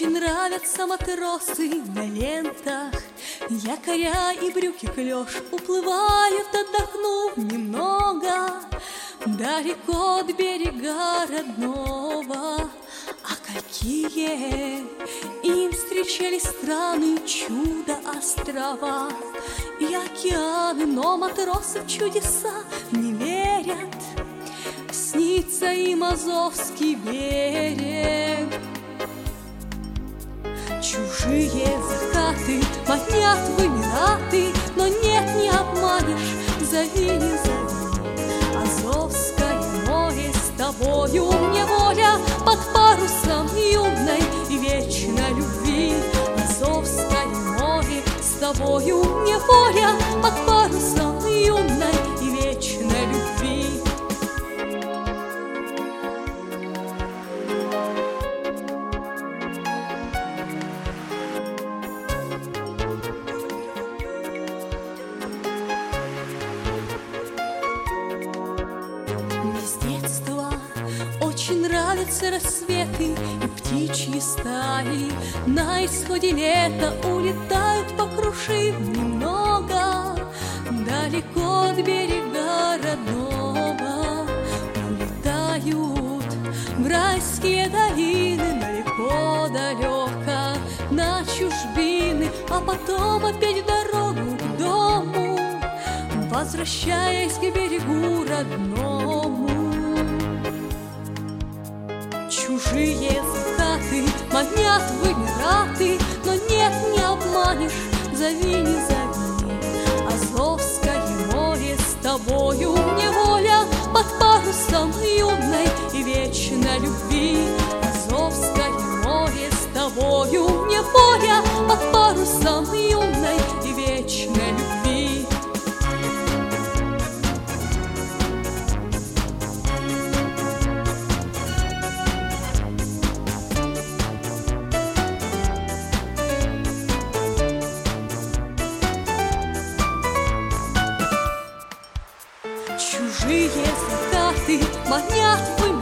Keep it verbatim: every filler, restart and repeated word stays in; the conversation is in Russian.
Очень нравятся матросы на лентах, якоря и брюки клеш уплывают, отдохнув немного, далеко от берега родного. А какие им встречались страны, чудо-острова и океаны, но матросы в чудеса не верят. Снится им Азовский берег. Чужие закаты манят в Эмираты, но нет, не обманешь, зови, не зови. Азовское море с тобою мне воля, под парусом юной и вечной любви. Азовское море с тобою мне воля, под парусом юной и вечной любви. Очень нравятся рассветы и птичьи стаи, на исходе лета улетают, покрушив немного, далеко от берега родного. Улетают в райские долины, далеко-далеко на чужбины, а потом опять в дорогу к дому, возвращаясь к берегу родному. Чужие закаты манят в Эмираты, но нет, не обманешь, зови, не зови. Азовское море с тобою мне воля, под парусом юной и вечной любви. Азовское море с тобою мне воля, под парусом юной и вечной любви. Чужие закаты манят в